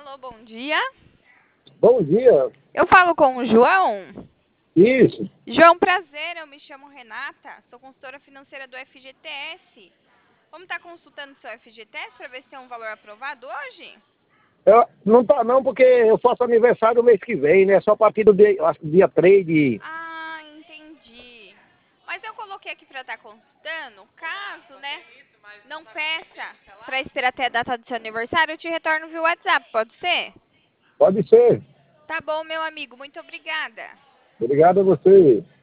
Alô, bom dia. Bom dia. Eu falo com o João. Isso. João, prazer, eu me chamo Renata, sou consultora financeira do FGTS. Vamos estar consultando seu FGTS para ver se tem um valor aprovado hoje? Não tá não, porque eu faço aniversário mês que vem, né? Só a partir do dia, acho que dia 3 de... Ah, entendi. Mas eu coloquei aqui para estar consultando, caso, né, não peça para esperar até a data do seu aniversário, eu te retorno via WhatsApp, pode ser? Pode ser. Tá bom, meu amigo, muito obrigada. Obrigado a você.